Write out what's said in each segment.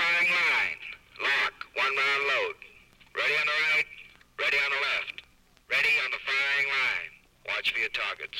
firing line. Lock, 1 round load. Ready on the right, ready on the left. Ready on the firing line. Watch for your targets.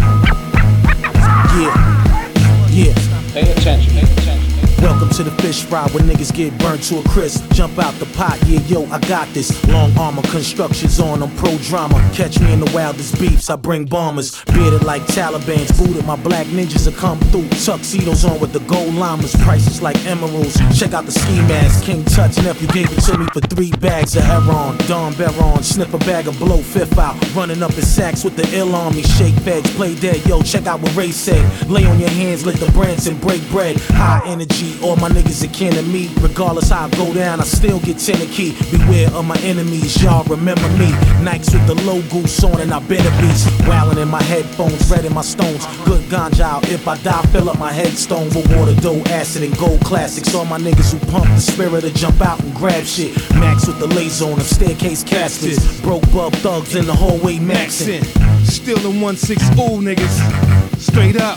Pay attention. Welcome to the fish fry where niggas get burnt to a crisp. Jump out the pot, yeah, yo, I got this. Long armor, constructions on, I'm pro drama. Catch me in the wildest beefs, I bring bombers. Bearded like Taliban's, booted, my black ninjas will come through. Tuxedos on with the gold llamas, prices like emeralds. Check out the ski mask, King Tut nephew gave it to me for 3 bags of heron. Don Baron, snip a bag of blow, fifth out. Running up in sacks with the ill on me. Shake feds, play dead, yo, check out what Ray said. Lay on your hands, lit the brands and break bread. High energy, all my niggas are kin to me. Regardless how I go down, I still get key. Beware of my enemies, y'all remember me. Nikes with the low goose on and I better beats. Wildin' in my headphones, red in my stones. Good ganja out, if I die, fill up my headstone with water, dough, acid, and gold classics. All my niggas who pump the spirit to jump out and grab shit. Max with the laser on them staircase caskets. Broke bub thugs in the hallway maxin'. Stealing 1-6 ooh niggas. Straight up.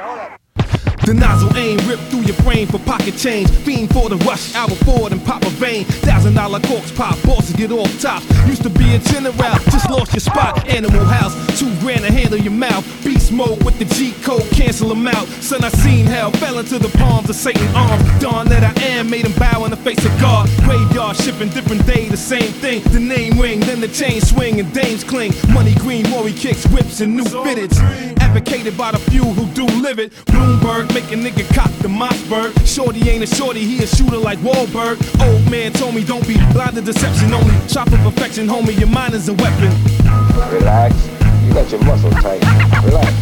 The nozzle aim ripped through your brain for pocket change. Fiend for the rush, hour forward and pop a vein. $1,000 corks pop, bosses get off tops. Used to be a general, just lost your spot. Animal house, $2 grand to handle your mouth. Beast mode with the G code, cancel them out. Son, I seen hell, fell into the palms of Satan's arms. Dawn that I am, made him bow in the face of God. Graveyard shipping, different day, the same thing. The name ring, then the chain swing and dames cling. Money green, Maury kicks, whips and new fitteds. Advocated by the few who do live it. Bloomberg, make a nigga cock the Mossberg. Shorty ain't a shorty, he a shooter like Wahlberg. Old man told me don't be blind to deception only. Shop for perfection, homie, your mind is a weapon. Relax, you got your muscle tight. Relax.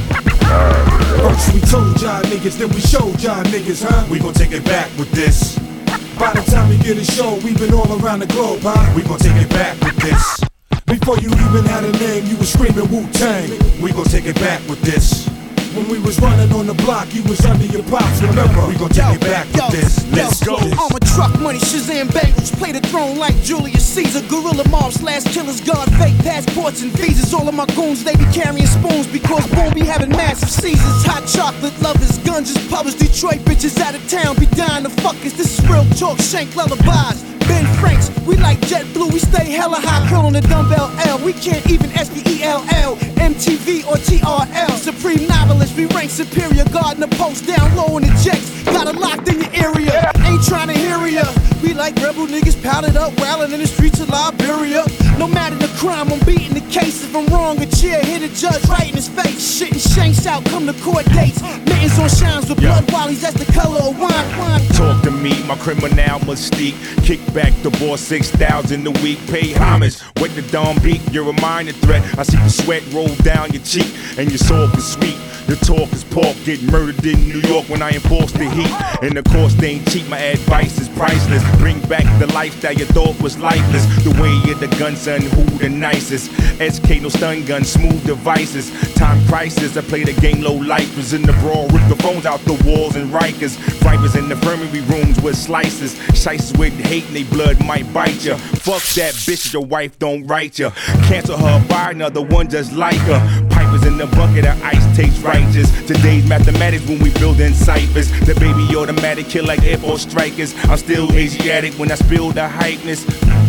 First we told y'all niggas, then we showed y'all niggas, huh? We gon' take it back with this. By the time we get a show, we been all around the globe, huh? We gon' take it back with this. Before you even had a name, you was screaming Wu-Tang. We gon' take it back with this. When we was running on the block, you was under your pops, remember? We gon' take it back with this. Let's go. Armor truck money, Shazam bangles. Play the throne like Julius Caesar. Gorilla mob slash killers guard fake passports and visas. All of my goons, they be carrying spoons because boom, be having massive seasons. Hot chocolate lovers, guns just published. Detroit bitches out of town be dying to fuck us. This is real talk, shank lullabies. Ben Franks, we like JetBlue, we stay hella high, curl on the dumbbell L. We can't even SPELL, MTV or TRL. Supreme novelist, we rank superior, guarding the post down low in the jets. Got it locked in your area, ain't trying to hear ya. We like rebel niggas powdered up, wildin' in the streets of Liberia. No matter the crime, I'm beating the case. If I'm wrong, a chair hit a judge right in his face. Shitting shanks out, come to court dates. Mittens on shines with blood wallies, that's the color of wine. Talk to me, my criminal mystique. Kick back the boss 6,000 a week. Pay homage, wet the dawn beat. You're a minor threat. I see the sweat roll down your cheek, and your soul is sweet. The talk is pork, get murdered in New York when I enforce the heat. And the cost ain't cheap, my advice is priceless. Bring back the lifestyle you thought was lifeless. The way of the gun, son, who the nicest? SK, no stun gun, smooth devices. Time crisis, I play the game low lifers. In the brawl, rip the phones out the walls and Rikers. Vipers in the infirmary rooms with slices. Shices with hate and they blood might bite ya. Fuck that bitch, your wife don't write ya. Cancel her, buy another one just like her. Pipers in the bucket of ice tastes righteous. Today's mathematics when we building ciphers. The baby automatic kill like Air Force strikers. I'm still Asiatic when I spill the hypeness.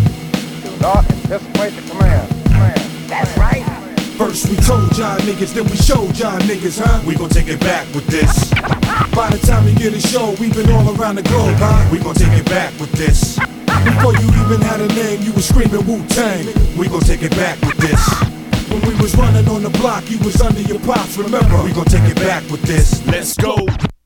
Doc, anticipate the command. That's right. First we told y'all niggas, then we showed y'all niggas, huh? We gon' take it back with this. By the time we get a show, we been all around the globe, huh? We gon' take it back with this. Before you even had a name, you was screaming Wu-Tang. We gon' take it back with this. When we was running on the block, you was under your pops, remember? We gon' take it back with this. Let's go.